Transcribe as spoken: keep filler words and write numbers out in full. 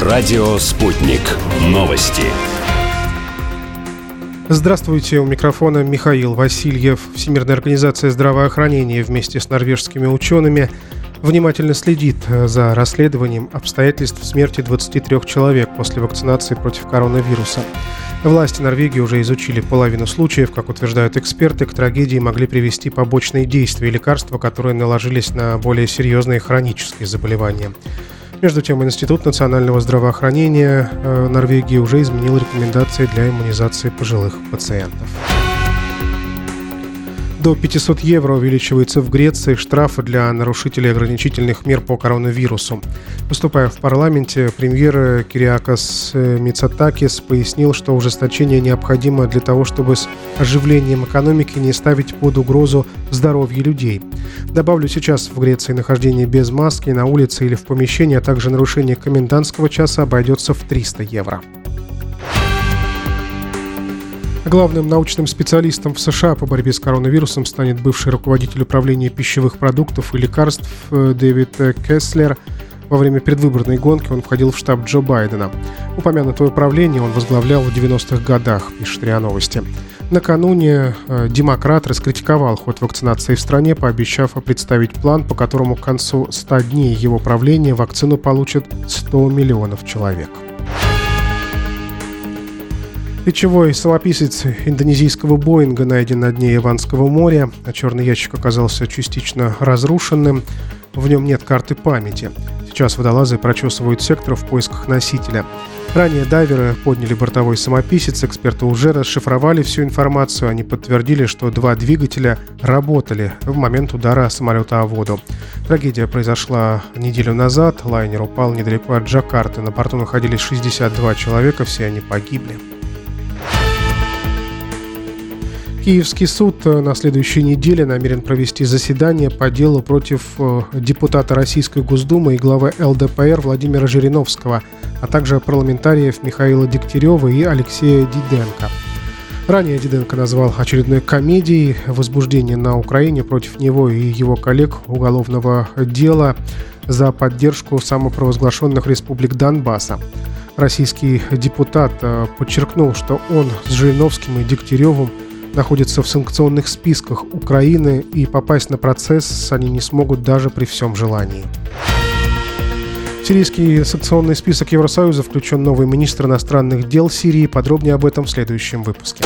Радио «Спутник». Новости. Здравствуйте, у микрофона Михаил Васильев. Всемирная организация здравоохранения вместе с норвежскими учеными внимательно следит за расследованием обстоятельств смерти двадцати трёх человек после вакцинации против коронавируса. Власти Норвегии уже изучили половину случаев. Как утверждают эксперты, к трагедии могли привести побочные действия лекарства, которые наложились на более серьезные хронические заболевания. Между тем, Институт национального здравоохранения Норвегии уже изменил рекомендации для иммунизации пожилых пациентов. До пятисот евро увеличивается в Греции штрафы для нарушителей ограничительных мер по коронавирусу. Выступая в парламенте, премьер Кириакос Мицотакис пояснил, что ужесточение необходимо для того, чтобы с оживлением экономики не ставить под угрозу здоровье людей. Добавлю, сейчас в Греции нахождение без маски на улице или в помещении, а также нарушение комендантского часа обойдется в триста евро. Главным научным специалистом в США по борьбе с коронавирусом станет бывший руководитель управления пищевых продуктов и лекарств Дэвид Кеслер. Во время предвыборной гонки он входил в штаб Джо Байдена. Упомянутое управление он возглавлял в девяностых годах, пишет РИА Новости. Накануне демократ раскритиковал ход вакцинации в стране, пообещав представить план, по которому к концу ста дней его правления вакцину получат сто миллионов человек. Речевой самописец индонезийского Боинга найден на дне Яванского моря. Черный ящик оказался частично разрушенным. В нем нет карты памяти. Сейчас водолазы прочесывают сектор в поисках носителя. Ранее дайверы подняли бортовой самописец. Эксперты уже расшифровали всю информацию. Они подтвердили, что два двигателя работали в момент удара самолета о воду. Трагедия произошла неделю назад. Лайнер упал недалеко от Джакарты. На борту находились шестьдесят два человека. Все они погибли. Киевский суд на следующей неделе намерен провести заседание по делу против депутата Российской Госдумы и главы эл дэ пэ эр Владимира Жириновского, а также парламентариев Михаила Дегтярева и Алексея Диденко. Ранее Диденко назвал очередной комедией возбуждение на Украине против него и его коллег уголовного дела за поддержку самопровозглашенных республик Донбасса. Российский депутат подчеркнул, что он с Жириновским и Дегтяревым находятся в санкционных списках Украины, и попасть на процесс они не смогут даже при всем желании. В сирийский санкционный список Евросоюза включен новый министр иностранных дел Сирии. Подробнее об этом в следующем выпуске.